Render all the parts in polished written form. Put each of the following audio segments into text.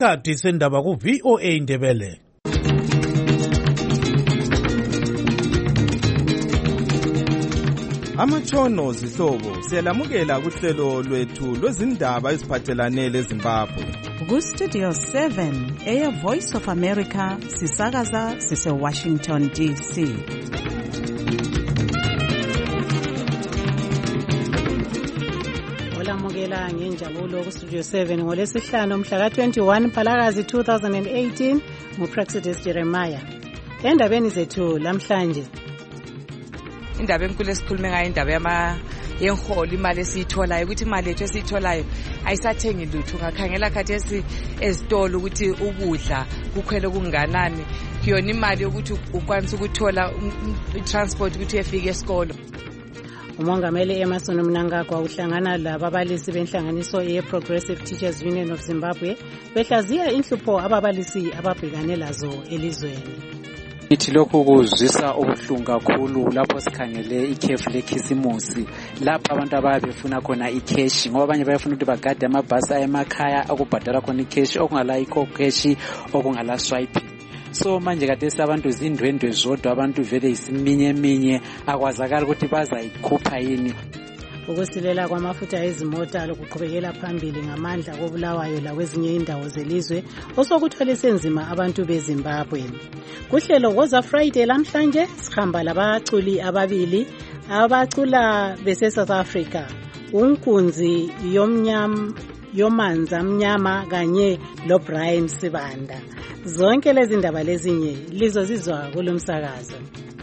Kati sendaba ku VOA Indebele. Amatshono zihlobo siyalamukela kuhlelo lwethu lwezindaba eziphathelane leZimbabwe. Ku Studio 7 Air Voice of America sisakaza sise Washington DC. Olamukela ngenjabulo ku Studio 7 ngolesihlanu mhla ka-21 Mphalakazi 2018 nguPraxidis Jeremiah. Endabeni zethu lamhlanje indaba enkulu esikhulume ngayo indaba yenholo imali esiyitholayo ukuthi imali yethu esiyitholayo ayisathengi lutho ngakhangela khathesi ezitolo ukuthi ukudla kukhwele kunganani kuyona imali yokuthi ukwanisa ukuthola transport ukuthi uyefika esikolo. Umongameli Emmerson Mnangagwa uhlangana lababalisi benhlanganiso ye-Progressive Teachers Union of Zimbabwe behlaziya inhlupho ababalisi ababhekane lazo elizweni. Ithi lokhu kuzwisa ubuhlungu kakhulu lapho sikhangele ikhefu lekhisimusi lapho abantu ababefuna khona ikheshi ngoba abanye bayafuna ukuthi bagade amabhasi emakhaya akubhadala khona ikheshi okungala ikho keshi okungala swipe. So manje kade abantu zindwendwe zodwa abantu vele isiminye akwazakala ukuthi bazayikhupha yini. Ukusilela kwamafutha ezimota lokuqhubekela phambili ngamandla kobulawayo lakwezinye indawo zelizwe osokuthwalise nzima abantu beZimbabwe. Kuhlelo Woza Friday lamhlanje sihamba labaculi ababili abacula bese South Africa. Unkunzi yomanza mnyama kanye loBrian Sibanda. Zonke lezi ndaba lezinye lizozizwa kulomsakazo.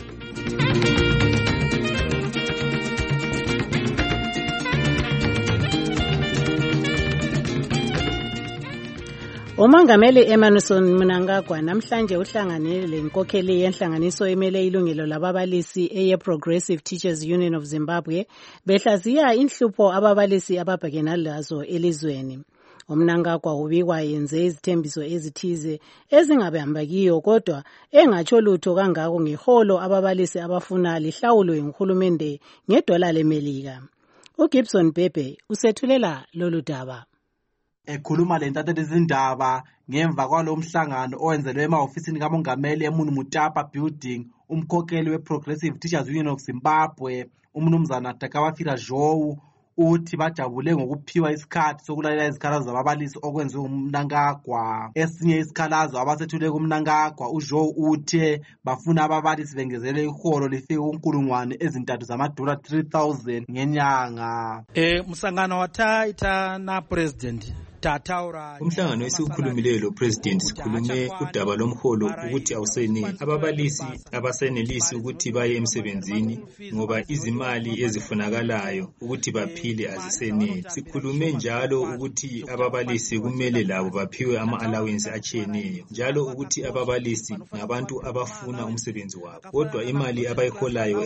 Umongameli Emmerson Mnangagwa namhlanje uhlangane lenkokheli yenhlanganiso emele ilungelo lababalisi eye-Progressive Teachers Union of Zimbabwe behlaziya inhlupho ababalisi ababhekana lazo elizweni. Umnangagwa ubikwa yenze izithembiso ezithize ezingabambekiyo kodwa engatsho lutho kangako ngeholo ababalisi abafuna lihlawulwe nguhulumende ngedola leMelika. uGibson Bebe usethulela lolu daba. Ekhuluma lentatheli izindaba ngemva kwalomhlangano owenzelwe emahofisini kamongameli eMunu Mutapa building, umkhokheli we-Progressive Teachers Union of Zimbabwe umnumzana Takawafira Joe uthi bajabule ngokuphiwa isikhathi sokulalela izikhalazo zababalisi okwenziwe uMnangagwa. Esinye isikhalazo abasethule kuMnangagwa uJoe uthe bafuna ababalisi bengezelwe iholo lifike ku3,000 $3,000 ngenyanga. Msangano wataita na president umhlangano esiwukhulumileyo lo president sikhulume udaba lomholo ukuthi awuseneli. Ababalisi abasenelisi ukuthi baye emsebenzini ngoba izimali ezifunakalayo ukuthi baphile aziseneli. Sikhulume njalo ukuthi ababalisi kumele labo baphiwe ama-allowance atshiyeneyo, njalo ukuthi ababalisi ngabantu abafuna umsebenzi wabo. Kodwa imali abayiholayo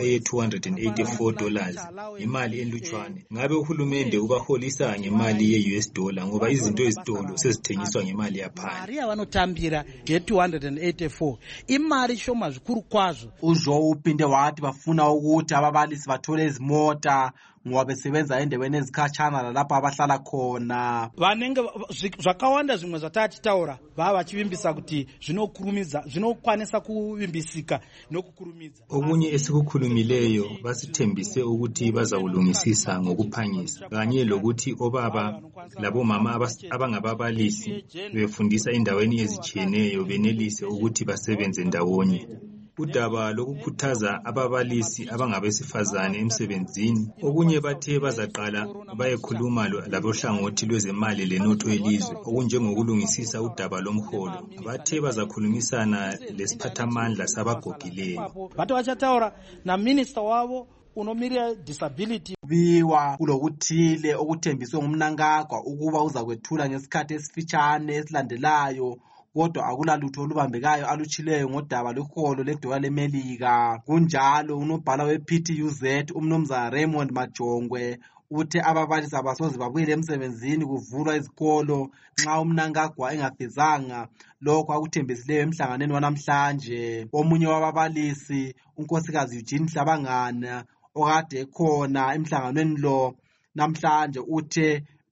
$284 imali enlutshwane. Ngabe uhulumende ubaholisa ngemali ye-US dollar ngoba izinto ezitolo sezithengiswa ngemali yaphansi. Mari yavanotambira ye-284 imari shoma zvikuru kwazvo. uJoe uphinde wathi bafuna ukuthi ababalisi bathole izimota ngoba besebenza endaweni ezikhatshana lapho abahlala khona. Vanenge zvakawanda zvimwe zvatachitaura vava vachivimbisa kuti zvinokwanisa kuvimbisika nokukurumidza. Okunye esikukhulumileyo basithembise ukuthi bazawulungisisa ngokuphangisa kanye lokuthi obaba labomama abangababalisi befundisa endaweni ezitshiyeneyo benelise ukuthi basebenze ndawonye. Udaba lokukhuthaza ababalisi abangabesifazane emsebenzini. Okunye bathe bazaqala bayekhuluma labohlangothi lwezemali lenotho elizwe okunjengokulungisisa udaba lomholo. Bathe bazakhulumisana lesiphathamandla sabagogileyo. Bathi vachataura na minister wavo unomirira disability. Biwa kulokuthile okuthembiswe nguMnangagwa ukuba uzakwethula ngesikhathi esifitshane esilandelayo. Kodwa akulalutho olubambekayo alutshileyo ngodaba leholo ledola leMelika. Kunjalo unobhala we-PTUZ umnumzana Raymond Majongwe uthe ababalisi abasoze babuyele emsebenzini kuvulwa izikolo nxa uMnangagwa engafezanga lokho akuthembisileyo emhlanganweni wanamhlanje. Omunye wababalisi unkosikazi Eugene Hlabangana okade ekhona emhlanganweni lo namhlanje uthe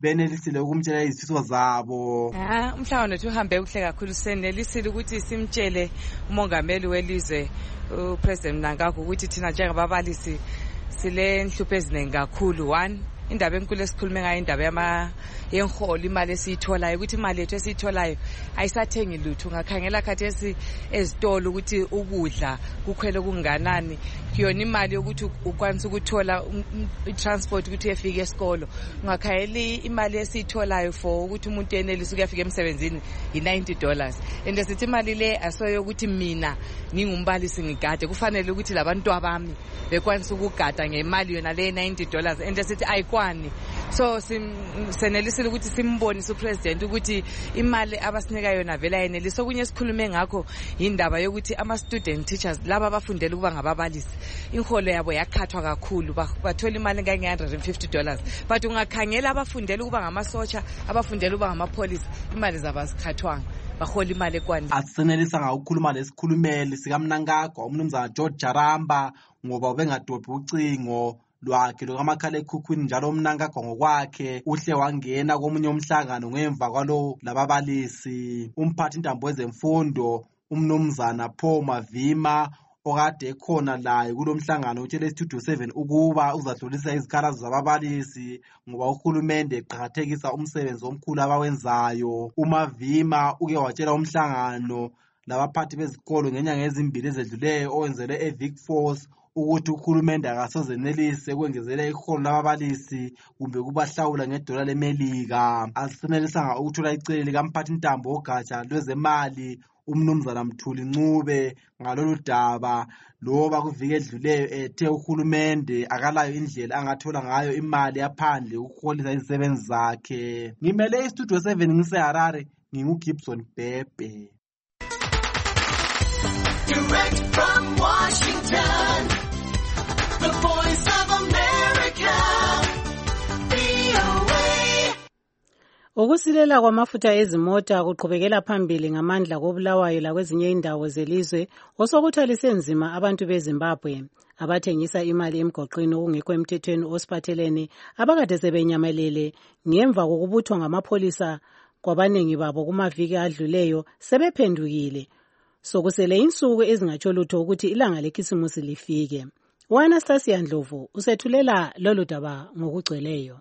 benelisile ukumtshela izifiso zabo. Umhlangano wethu uhambe kuhle kakhulu, senelisile ukuthi simtshele umongameli welizwe uPresident Mnangagwa ukuthi thina njengababalisi sile nhlupho eziningi kakhulu. One, indaba enkulu esikhulume ngayo indaba yenholo, imali esiyitholayo, ukuthi imali yethu esiyitholayo ayisathengi lutho. Ungakhangela khathesi ezitolo ukuthi ukudla kukhwele kunganani, kuyona imali yokuthi ukwanisa ukuthola transport ukuthi uyefika esikolo. Ungakhangela imali esiyitholayo for ukuthi umuntu enelise ukuyafika emsebenzini $90, and sithi imali le asoyo ukuthi mina ngingumbalisi ngigade, kufanele ukuthi labantu abami bekwanisa ukugada ngemali yona le $90, and sithi ayikwani. So senelisile ukuthi simbonise upresident ukuthi imali abasinika yona vela yenelisa. Okunye esikhulume ngakho indaba yokuthi ama-student teachers laba abafundela ukuba ngababalisi iholo yabo yakhathwa kakhulu, bathola imali nge$150, but ungakhangela abafundela ukuba ngamasotsha, abafundela ukuba ngamapholisa, imali zabo azikhathwanga, bahola imali ekwandile. Asisenelisa ngaukhuluma lesikhulumeli sikaMnangagwa umnumzana George Jaramba ngoba ubengadobhi ucingo lwakhe lokamakhala ekhukhwini. Njalo uMnangagwa ngokwakhe uhle wangena komunye umhlangano ngemva kwalo lababalisi. Umphathi intambo wezemfundo umnumzana Paul Mavima okade ekhona laye kulomhlangano utshele Studio 7 ukuba uzadlulisa izikhalazo zababalisi ngoba uhulumende eqhakathekisa umsebenzi omkhulu abawenzayo. uMavima uke watshela umhlangano labaphathi bezikolo ngenyanga ezimbili ezedluleyo owenzelwe eVic Falls ukuthi uhulumende akasozenelise ukwengezela iholo lababalisi kumbe kubahlawula ngedola leMelika. Asisenelisanga ukuthola icele likamphathi intambo ogatsha lwezemali umnumzana Mthuli Ncube ngalolu daba, loba kuvike edluleyo ethe uhulumende akalayo indlela angathola ngayo imali yaphandle ukuholisa izisebenzi zakhe. Ngimele iStudio 7 ngiseHarare, nginguGibson Bhebhe. Direct from Washington, the Voice of America, VOA. Ukusilela kwamafutha ezimota kuqhubekela phambili ngamandla koBulawayo lakwezinye indawo zelizwe osokuthwalise nzima abantu beZimbabwe abathengisa imali emgoqweni okungekho emthethweni osiphathelene abakade sebenyamelele ngemva kokubuthwa ngamapholisa kwabanengi babo kumaviki adluleyo sebephendukile. Sokusele insuku ezingatsho lutho ukuthi ilanga lekhisimusi lifike. Anastasia Ndlovu usethulela lolu daba ngokugcweleyo.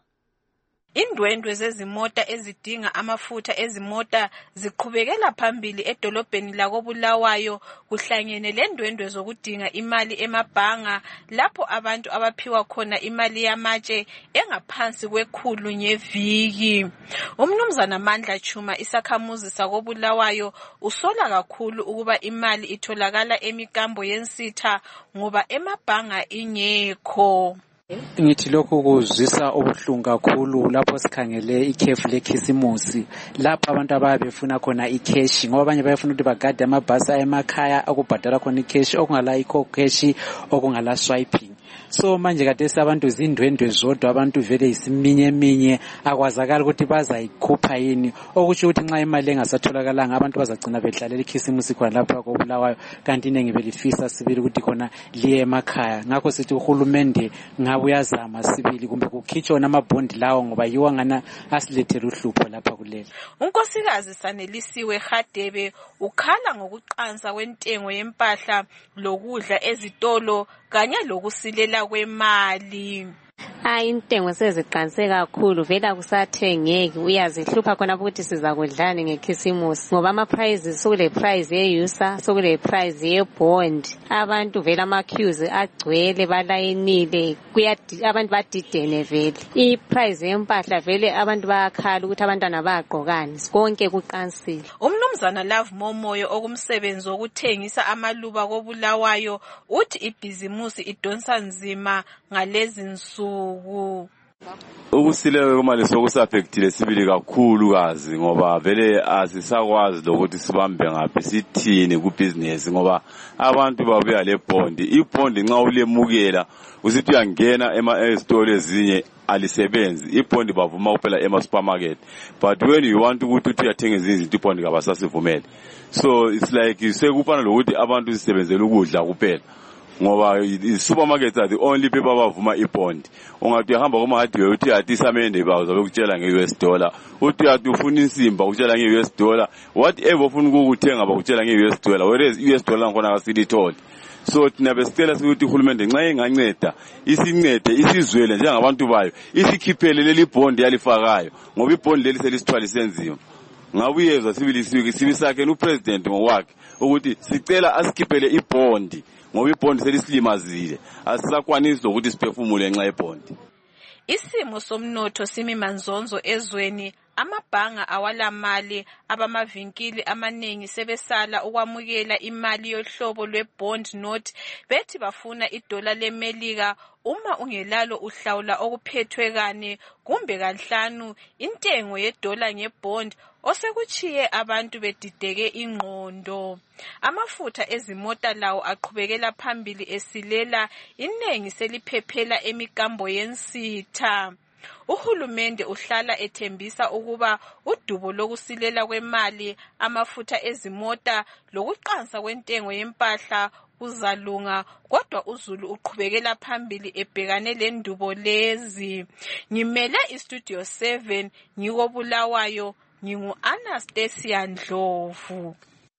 Indwendwe zezimota ezidinga amafutha ezimota ziqhubekela phambili edolobheni lakoBulawayo kuhlangene lendwendwe zokudinga imali emabhanga lapho abantu abaphiwa khona imali yamatshe engaphansi kwekhulu ngeviki. Umnumzana Mandla Chuma isakhamuzi sakoBulawayo usola kakhulu ukuba imali itholakala emikambo yensitha ngoba emabhanga ingekho. Ngithi lokho kuzwisa ubuhlungu kakhulu lapho sikhangele ikhefu lekhisimusi lapho abantu ababefuna khona ikheshi ngoba abanye bayafuna ukuthi bagade amabhasi emakhaya akubhadala khona ikheshi okungala ikho kheshi okungala swiping. So manje kade abantu zindwendwe zodwa, abantu vele isiminye akwazakala ukuthi bazayikhupha yini, okusho ukuthi nxa imali engasatholakala abantu bazagcina bedlalela ikhisimusi khona lapha koBulawayo kanti inengi belifisa sibili ukuthi khona liye emakhaya. Ngakho sithi uhulumende ngabe uyazama sibili kumbe kukhitshwa amabhondi lawo ngoba yiwo ngana asilethele uhlupho lapha kuleli. Unkosikazi Sanelisiwe Hadebe ukhala ngokuqansa kwentengo yempahla lokudla ezitolo kanye lokusilela kwemali. Intengo seziqanse kakhulu vela kusathengeki, uyazihlupha khona ukuthi sizakudlani ngekhisimusi ngoba ama prices sokule price yeUSA sokule price yebond. Abantu vela ama queues agcwele balayinile, abantu badidene vele. I price yempahla vele abantu bayakhala ukuthi abantwana bayagqokani, konke kuqansile. Umnumzana Love Momoyo okumsebenzi wokuthengisa amaluba koBulawayo uthi ibhizimusi idonsa nzima ngalezi nsuku. Ukusilela kwemali sokusaffectile sibili kakhulu kazi ngoba vele asisakwazi lokuthi sibambe ngaphi sithini kubusiness ngoba abantu babuya le bond. Ibond nxa ulemukela usithi uyangena ezitolo ezinye alisebenzi, ibond bavuma kuphela ema-supermarket, but when you want ukuthi uyathenga izinto ibond kabasasivumele. So it's like sekufana lokuthi abantu sisebenzele ukudla kuphela ngoba i-supermarkets are the only people abavuma i-bond. Ungathi uyahamba kuma-hardware uthi yathi isamende bawuza bekutshela nge-US dollar, uthi yathi ufuna insimba ukutshela nge-US dollar, whatever ufuna ukukuthenga bakutshela nge-US dollar, whereas i-US dollar nakhona kasilitholi. So thina besicela ukuthi uhulumende nxa enganceda isincede isizwele njengabantu bayo isikhiphele leli bond yalifakayo ngoba ibond leli selisithwalise nzima. Ngabuyezwa sibisakhe upresident ngokwakhe ukuthi sicela asikhiphele ibond ngoba ibond selisimazile asisakwanisi ukuthi siphefumule nxa ibond. Isimo somnotho simi manzonzo ezweni, amabhanga awalamali, abamavinkili amaningi sebesala ukwamukela imali yohlobo lwe-bond note, bethi bafuna idola leMelika uma ungelalo uhlawula okuphethwe kane kumbe kanhlanu intengo yedola ngebond, osekuchiye abantu bedideke ingqondo. Amafutha ezimota lawo aqhubekela phambili esilela, inengi seliphephela emikambo yensitha. Uhulumende uhlala ethembisa ukuba udubo lokusilela kwemali, amafutha ezimota lokuqansa kwentengo yempahla uzalunga, kodwa uZulu uqhubekela phambili ebhekane lendubo lezi. Ngimele iStudio 7 ngikobulawayo, ngingu-Anastasia Ndlovu.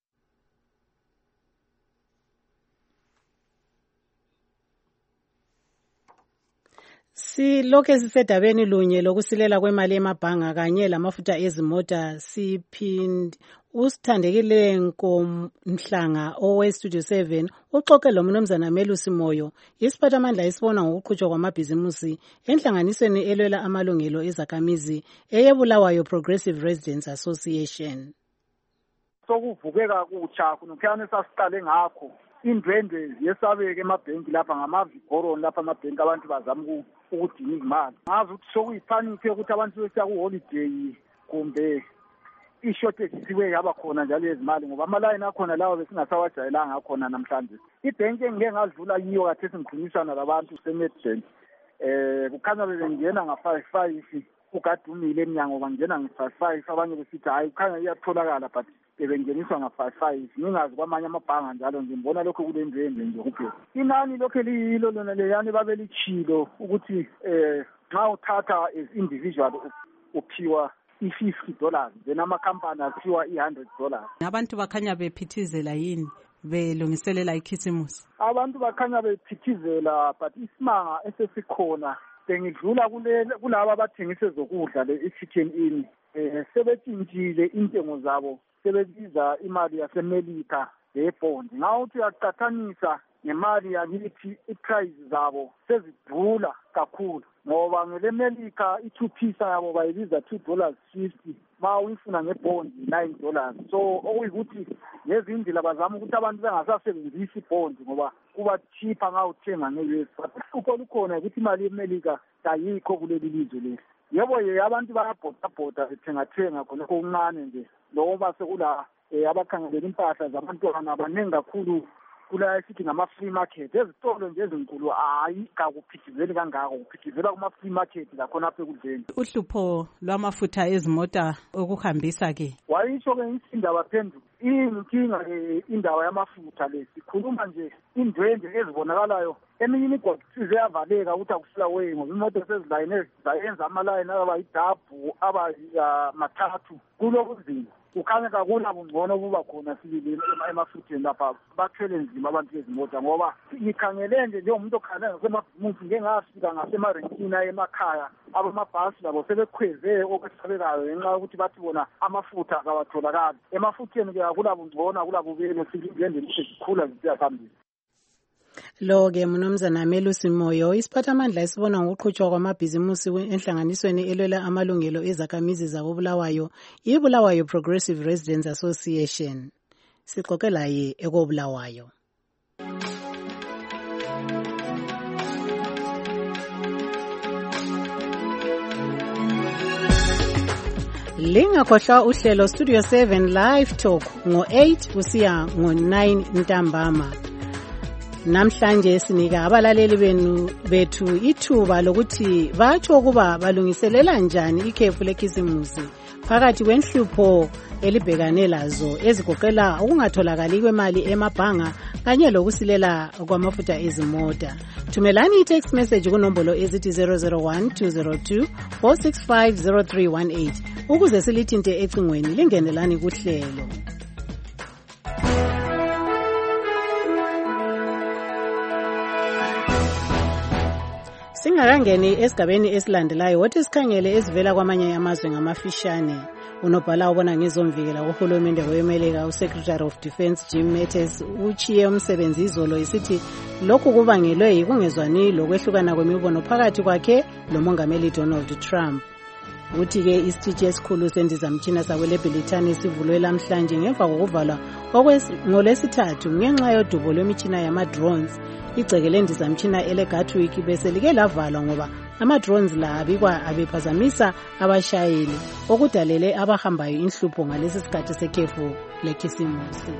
Silokhe sisedabeni lunye lokusilela kwemali emabhanga kanye lamafutha ezimota, siphinde usithandekile Nkomhlanga owe-Studio 7 uxoxe lomnumzana Melusi Moyo, isiphathamandla esibona ngokuqhutshwa kwamabhizimusi enhlanganisweni elwela amalungelo ezakhamizi eyebulawayo Progressive Residents Association. Sokuvukeka kutsha kunokhiyana esasiqale ngakho indwendwe yesabeke emabhenki lapha ngamaviboroni lapha amabhenki abantu bazama ukudinga imali. Ngazi ukuthi sokuyiphanike ukuthi abantu besiya ku-holiday kumbe i-shortage siwe yaba khona njalo ezimali ngoba amalayini akhona lawo besingasawajayelanga akhona namhlanje. Ibhenki engike ngadlula yiyo khathesi ngikhulumisana labantu se-Nedbank, kukhanya bebengena nga-5 ugadumile eminyango bangena nge-5 abanye besithi hayi kukhanya iyatholakala but bebengeniswa nga-5 ngingazi kwamanye amabhanga njalo ngimbona lokho kulendwendwe nje kuphela. Inani lokho liyilo lona leyani babe lichilo ukuthi nxa uthatha as individual uphiwa $50 then amakhampani aphiwa $100. Abantu bakhanya bephithizela yini belungiselela ikhisimusi? Abantu bakhanya bephithizela but isimanga esesikhona bengidlula kulaba abathengise zokudla le-Chicken Inn sebetshintshile intengo zabo sebebiza imali yaseMelika lebond. Ngawuthi uyaqathanisa nemali yakithi iprice zabo sezidula kakhulu ngoba ngeleMelika i-2 yabo bayibiza $2.50 ma uyifuna ngebond $9. So okuyikuthi ngezindlela bazama ukuthi abantu bengasasebenzisi ibond ngoba kuba cheaper ngawuthenga nge-US. But uhlupho lukhona ukuthi imali yeMelika ayikho kuleli lizwe leli. Yebo abantu bayabhoda bethenga khonokho okuncane nje loba sekula abakhangelela impahla zabantwana abaningi kakhulu kula esithi ngama-free market. Ezitolo nje ezinkulu hayi kakuphithizeli kangako, kuphithizela kuma-free market lakhona apha ekudleni. Uhlupho lwamafutha ezimota okuhambisa-ke wayisho-ke indaba phenduka inkinga indaba yamafutha le sikhuluma nje indwendwe ezibonakalayo eminye imigwaqo sizeyavaleka ukuthi akusela way ngoba imoto sezilayine zayenza amalayini abayidabhu abamathathu kulokuzima. Kukhanya kakula bungcono kuba khona sibili emafutheni lapha bathwele nzima abantu bezimota ngoba ngikhangele nje njengomuntu okhangela ngasemabhizimusi ngengafika ngasemarenkini emakhaya abamabhasi labo sebekhweze okwesabekayo ngenxa yokuthi bathi bona amafutha akawatholakali. Emafutheni ke kakula bungcono akula bubele silindele ukuthi sikhula zisiya phambili. Lo-ke mnumzana Melusi Moyo, isiphathamandla esibona ngokuqhutshwa kwamabhizimusi enhlanganisweni elwela amalungelo ezakhamizi zabobulawayo ibulawayo Progressive Residents Association. Sixoxe laye ekobulawayo. Lingakhohlwa uhlelo Studio 7 Live Talk ngo-8 kusiya ngo-9 ntambama. Namhlanje sinika abalaleli bethu ithuba lokuthi batsho ukuba balungiselela njani ikhefu lekhisimusi phakathi kwenhlupho elibhekane lazo ezigoqela ukungatholakali kwemali emabhanga kanye lokusilela kwamafutha ezimota. Thumelani i-text message kunombolo ezithi 001-202-465-0318 ukuze silithinte ecingweni lingenelani kuhlelo. Singakangeni esigabeni esilandelayo, wothi sikhangele ezivela kwamanye amazwe ngamafishane. Unobhala ubona ngezomvikela kuhulumende weMelika uSecretary of Defense Jim Mattis uchiye umsebenzi izolo isithi lokhu kubangelwe yikungezwani lokwehlukana kwemibono phakathi kwakhe lomongameli Donald Trump. Uthi-ke isiteshi esikhulu sendizamtshina sakweleBrithani sivulwe lamhlanje ngemva kokuvalwa ngolwesithathu ngenxa yodubo lwemitshina yama-drones. Igceke lendizamtshina eleGatwick bese like lavalwa ngoba ama-drones la abikwa abephazamisa abashayeli okudalele abahambayo inhlupho ngalesi sikhathi sekhefu lekhisimusi.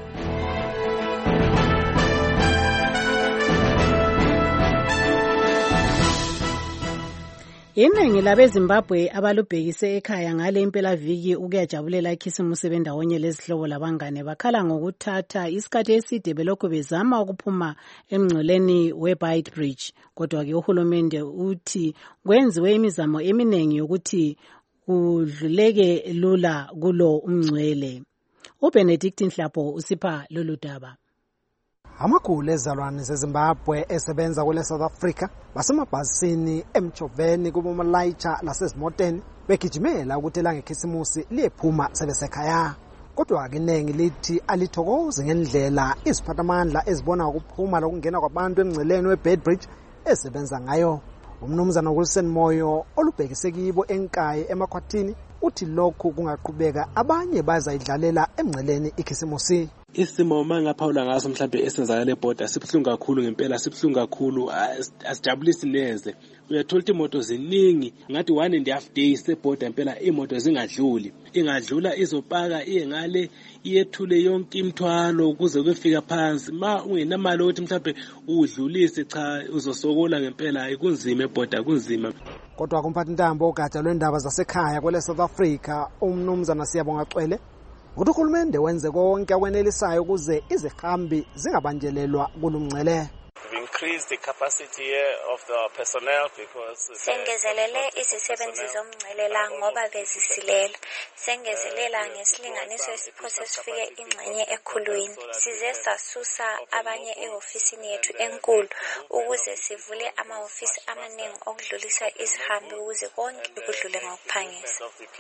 Iningi labeZimbabwe abalubhekise ekhaya ngale impelaviki ukuyajabulela ikhisimusi bendawonye lezihlobo labangane bakhala ngokuthatha isikhathi eside belokhu bezama ukuphuma emngceleni weBeitbridge. Kodwa-ke uhulumende uthi kwenziwe imizamo eminingi yokuthi kudluleke lula kulo umngcwele. uBenedict Nhlapho usipha lolu daba. Amakhulu ezalwane zeZimbabwe esebenza kule South Africa basemabhasini emjoveni kubomalayitsha lasezimoteni begijimela ukuthi elangekhisimusi liyephuma sebesekhaya. Kodwa ke iningi lithi alithokozi ngendlela iziphathamandla ezibona ukuphuma lokungena kwabantu emngceleni weBeitbridge esebenza ngayo. Umnumzana uWilson Moyo olubhekise kibo enkayi emakhwathini uthi lokhu kungaqhubeka abanye bazayidlalela emngceleni ikhisimusi. Isimo mangaphawula ngaso mhlawumbe esenzakala eborder sibhlungu kakhulu ngempela sibhlungu kakhulu asijabulisi neze. Uyathola ukuthi imoto ziningi ngathi 1.5 days eborder impela imoto zingadluli ingadlula izopaka iye ngale iyethule yonke imithwalo ukuze kufika phansi ma ungenamali ukuthi mhlawumbe udlulise cha uzosokola ngempela ikunzima eborder kunzima. Kodwa kumphathi ntambo ogatsha lwendaba zasekhaya kwele South Africa umnumzana Siyabonga Cwele uthi uhulumende wenze konke akwenelisayo ukuze izihambi zingabanjelelwa kulumngcele. Increase the capacity of the personnel because sengezelele izisebenzi zomngcelela ngoba bezisilela sengezelela ngesilinganiso esiphose sifike ingxenye ekhulwini size sasusa abanye eofisini yethu enkulu ukuze sivule amahofisi amaningi okudlulisa izihambi ukuze konke kudlule ngokuphangisa.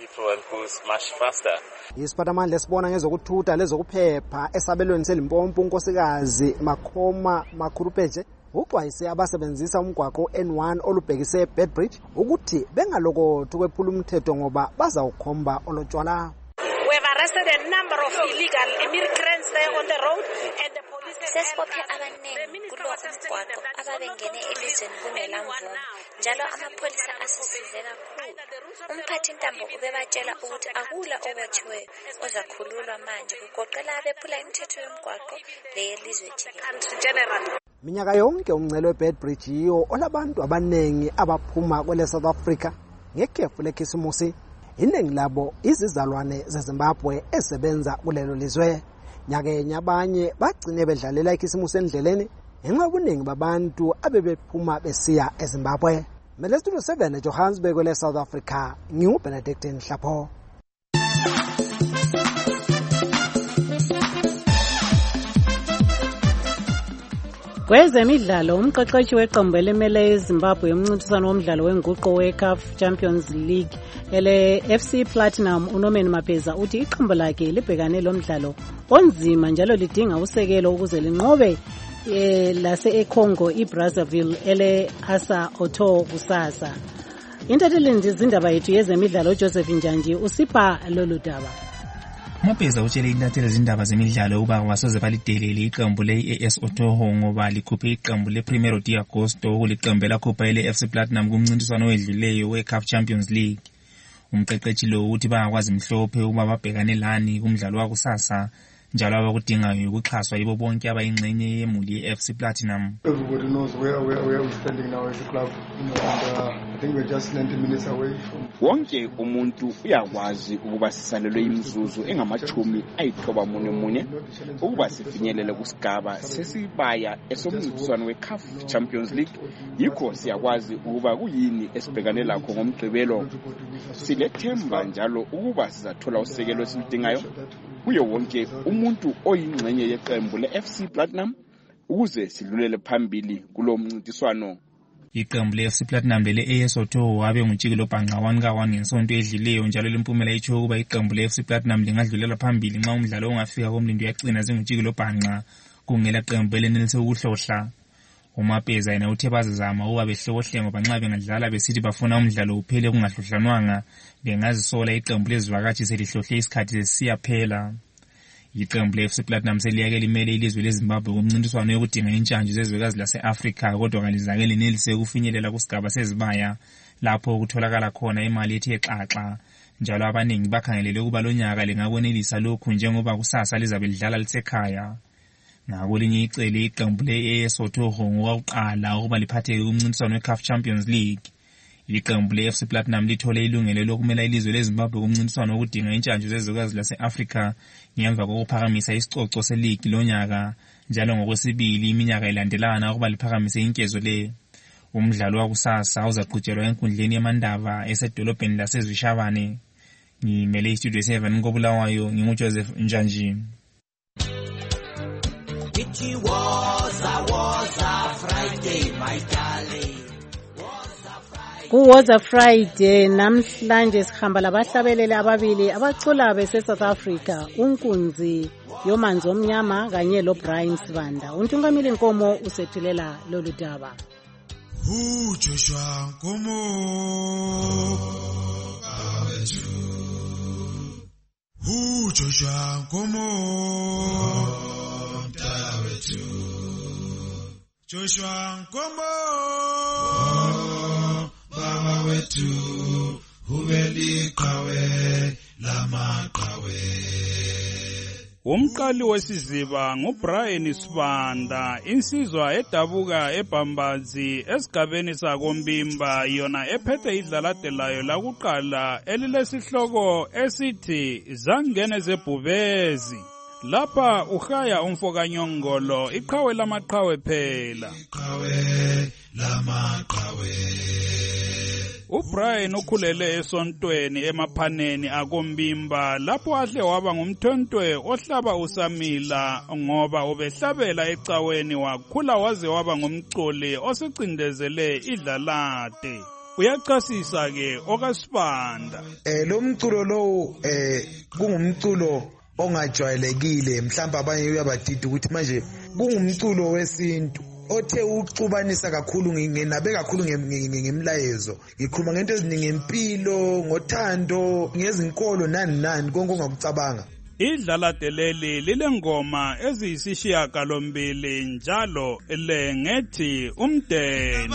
Isiphathamandla esibona ngezokuthutha lezokuphepha esabelweni seLimpopo unkosikazi Makhoma Makhurupeje uxwayise abasebenzisa umgwaqo N1 olubhekise eBeitbridge ukuthi bengalokothi kwephula umthetho ngoba bazawukhomba olotshwala. We have arrested a number of illegal immigrants there on the road and the police sesibophe abaningi kulo umgwaqo ababengene elizweni kungelamvumo njalo amapholisa asisize kakhulu. Umphathi Ntambo ubebatshela ukuthi akula okwethiweyo ozakhululwa manje kugoqela abephula imithetho yomgwaqo leyelizwe jikelele. Minyaka yonke umngcele weBeitbridge yiyo olabantu abaningi abaphuma kwele South Africa ngekhefu lekhisimusi. Iningi labo izizalwane zeZimbabwe esebenza kulelo lizwe. Nyakenye abanye bagcine bedlalela ikhisimusi endleleni ngenxa yobuningi babantu abebephuma besiya eZimbabwe. Studio 7 eJohannesburg kwele South Africa nginguBenedict Nhlapho. Kwezemidlalo umqeqeshi weqembu elimele eZimbabwe umncintiswano womdlalo wenguqo weCAF Champions League FC Platinum uNorman Mapeza uthi iqembu lakhe libhekane lomdlalo onzima njalo lidinga usekelo ukuze linqobe lase eCongo iBrazzaville Asa Otto kusasa. Intatheleni izindaba yethu yezemidlalo Joseph Njanji usipha lolu daba. Mapeza utshele intatheli izindaba zemidlalo ukuba wasoze balidelele iqembu le-AS Otoho ngoba likhuphe iqembu le-Primeiro de Agosto kuliqembu lakhupha ile-FC Platinum kumncintiswano wedluleyo we-CAF Champions League. Umqeqeshi lo uthi bayakwazi mhlophe ukuba babhekane lani kumdlalo wakusasa njalo abakudingayo ukuxhaswa yibo bonke abayingxenye yemuli ye-FC Platinum. Everybody knows where we're standing now as a club, and I think we're just 90 minutes away from. Wonke umuntu uyakwazi ukuba sisalelwe imizuzu engamachumi 91 ukuba sifinyelele kusigaba sesibaya esomncintiswano we-CAF Champions League. Yikho siyakwazi ukuba kuyini esibhekane lakho ngomgqibelo. Silethemba njalo ukuba sizathola usekelo esiludingayo kuyo wonke umuntu oyingxenye yeqembu le-FC Platinum ukuze sidlulele phambili kulo mncintiswano. Iqembu le-FC Platinum lele-AS Otto wabe ngutshikilo bhanqa 1-1 ngesonto edlileyo, njalo lempumela itsho ukuba iqembu le-FC Platinum lingadlulela phambili nxa umdlalo ongafika komlindo uyagcina zingutshikilo bhanqa kungela qembu elenelise ukuhlohla. uMapeza yena uthe bazizama ukuba behlokohle ngoba nxa bengadlala besithi bafuna umdlalo uphele kungahlohlanwanga bengazisola iqembu lezivakatshi selihlohle isikhathi sesiyaphela. Iqembu le-FC Platinum seliyake limele ilizwe leZimbabwe kumncintiswano yokudinga intshantshu zezwekazi lase-Afrika, kodwa kalizake lenelise ukufinyelela kusigaba sezibaya lapho kutholakala khona imali ethe xaxa. Njalo abaningi bakhangelele ukuba lonyaka lingakwenelisa lokhu njengoba kusasa lizabe lidlala lisekhaya. Ngakolinye icele iqembu le-AS Otto ngokuqala ukuba liphatheke kumncintiswano we-CAF Champions League. Iqembu le-FC Platinum lithole ilungelo lokumela ilizwe leZimbabwe kumncintiswano wokudinga intshantshu zezwekazi lase-Afrika ngemva kokuphakamisa isicoco seligi lonyaka, njalo ngokwesibili iminyaka ilandelana ukuba liphakamise inkezo le. Umdlalo wakusasa uzaqhutshelwa enkundleni yamandava esedolobheni laseZwishabane. Ngimele istudio 7 koBulawayo, nginguJoseph Njanji. It was a Friday, my darling. Kuwoza Friday namhlanje sihamba labahlabeleli ababili abacula bese-South Africa, uNkunzi Yomanzi Omnyama kanye loBrian Sibanda. Untungamili Nkomo usethulela lolu daba. Joshua Nkomo awethu, Joshua Nkomo mtawethu, Joshua Nkomo baba wethu, ubeliqhawe lamaqhawe. Umqali wesiziba nguBrian Sibanda, insizwa edabuka eBhambazi esigabeni sakoMbimba, yona ephethe idlaladelayo lakuqala elilesihloko esithi Zangene zeBhubezi. Lapha uhaya umfokanyongolo iqhawe lamaqhawe phela. uBrian ukhulele esontweni emaphaneni akoMbimba lapho ahle waba ngumthontwe ohlaba usamila ngoba ubehlabela ecaweni wakhula waze waba ngumculi osicindezele idlalade. Uyachasisa ke okaSibanda. Lo mculo lo kungumculo ongajwayelekile, mhlawumbe abanye uyabadida ukuthi manje kungumculo wesintu othe uxubanisa kakhulu ngenabe kakhulu ngemlayezo. Ngikhuluma ngento eziningi ngempilo, ngothando, ngezinkolo nani konke ongakucabanga. Idlalade leli lilengoma eziyisishiyagalombili njalo lengethi umdeni.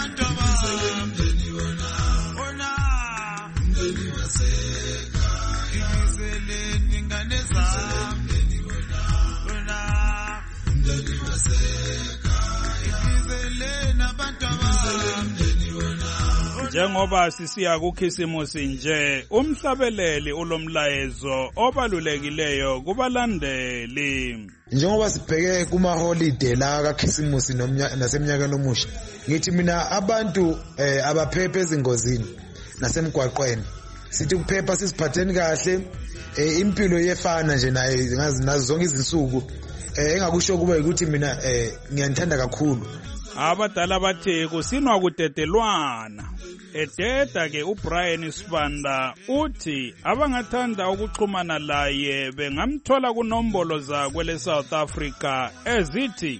Njengoba sisiya kukhisimusi nje, umhlabeleli ulomlayezo obalulekileyo kubalandeli. Njengoba sibheke kuma holiday la kakhisimusi naseminyakeni omusha, ngithi mina abantu abaphephe ezingozini nasemgwaqweni, sithi kuphepha sisiphatheni kahle, impilo yefana nje nazo zonke izinsuku, engakusho kuba ukuthi mina ngiyanthanda kakhulu. Abadala bathe kusinwa kudedelwana. Ededa ke uBrian Sibanda uthi abangathanda ukuxhumana laye bengamthola kunombolo zakwe leSouth Africa ezithi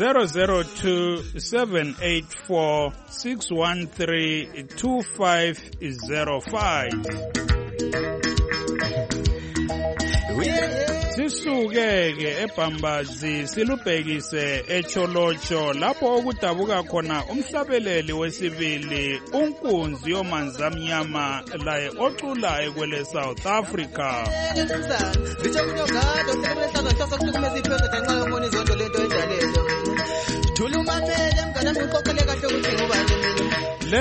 002-784-613-2505. Sisuke ke eBhambazi silubhekise eCholocho lapho okudabuka khona umhlabeleli wesibili uNkunzi Yomanzi Omnyama laye ocula kwele South Africa.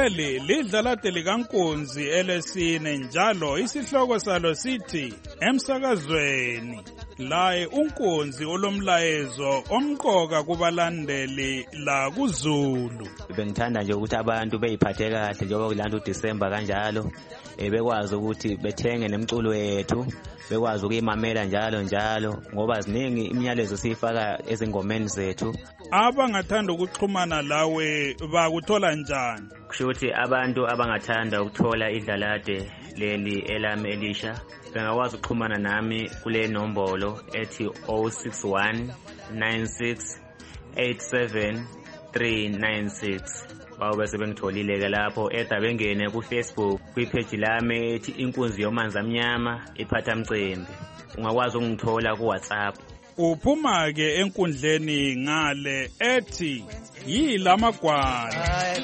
leli lidlalade likankunzi elesine njalo isihloko salo sithi emsakazweni. Laye unkunzi olomlayezo omqoka kubalandeli la kuZulu. Bengithanda nje ukuthi abantu beyiphathe kahle njengoba kulanda uDisemba kanjalo, bekwazi ukuthi bethenge nemculo yethu, bekwazi ukuyimamela njalo ngoba ziningi imiyalezo siyifaka ezingomeni zethu. Abangathanda ukuxhumana lawe bakuthola njani? Kusho ukuthi abantu abangathanda ukuthola idlalade leli elami elisha bengakwazi ukuxhumana nami kule nombolo ethi 061 96 87 396. Bese bengitholile ke lapho bengene ku Facebook kwipage lami ethi inkunzi yomanzi amnyama iphatha mcimbi. Ungakwazi ukungithola ku WhatsApp. Uphuma ke enkundleni ngale ethi yilamagwala.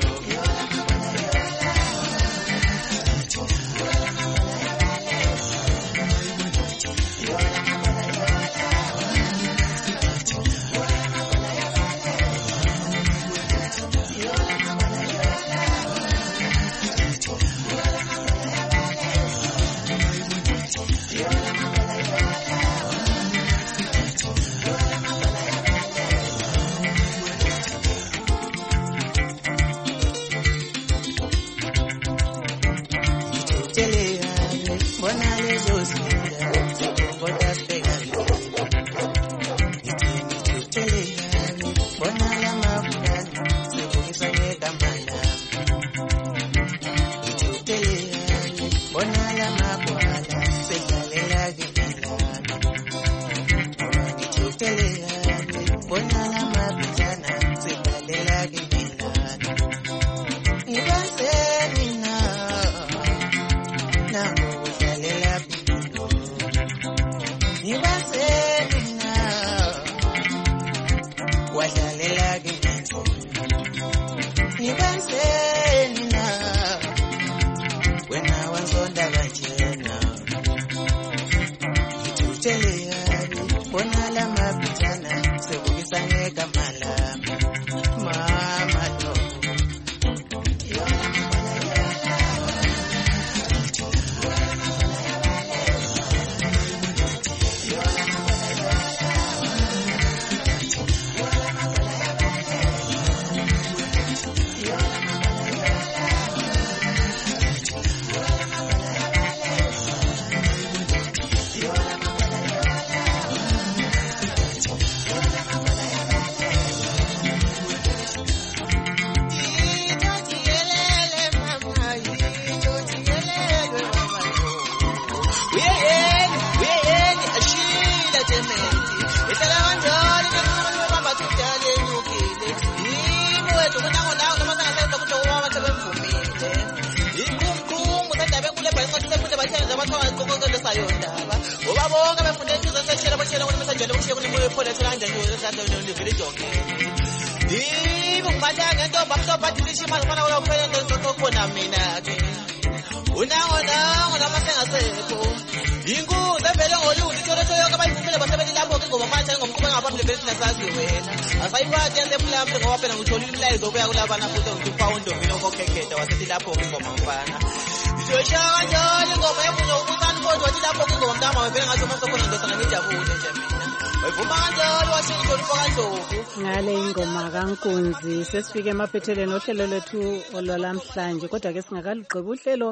Ngale ingoma kankunzi sesifike emaphethelweni ohlelo lwethu olwalamhlanje, kodwa ke singakaligqiba uhlelo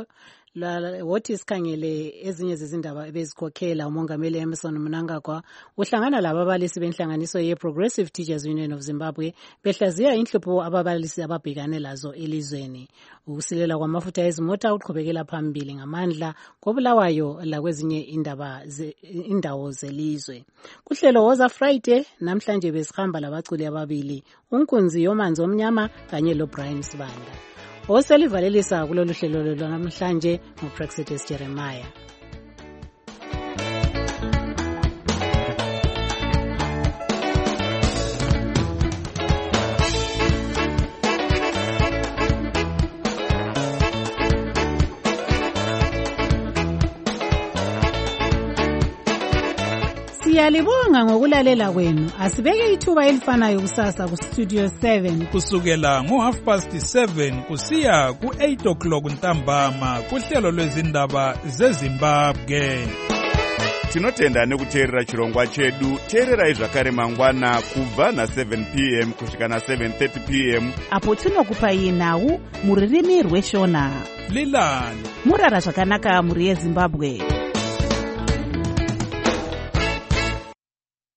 wothi sikhangele ezinye zezindaba ebezikhokhela umongameli Emmerson Mnangagwa uhlangana lababalisi benhlanganiso ye-Progressive Teachers Union of Zimbabwe behlaziya inhlupho ababalisi ababhekane lazo elizweni. Ukusilela kwamafutha ezimota uqhubekela phambili ngamandla koBulawayo lakwezinye indawo zelizwe. Kuhlelo Woza Friday namhlanje besihamba labaculi ababili, unkunzi yomanzi omnyama kanye loBrian Sibanda. Oselivalelisa kulolu hlelo lwanamhlanje nguPraxitus Jeremiah. Siyalibonga ngokulalela kwenu. Asibeke ithuba elifanayo kusasa ku Studio 7 kusukela ngo7:30 kusiya ku8 ntambama kuhlelo lwezindaba zeZimbabwe. Tinotenda nekuteerera chirongwa chedu. Teererai zvakare mangwana kubva na7 p.m. kusvika na7:30 p.m. apo tinokupai nhau muririmi rweshona. Lilani murara zvakanaka muri yeZimbabwe.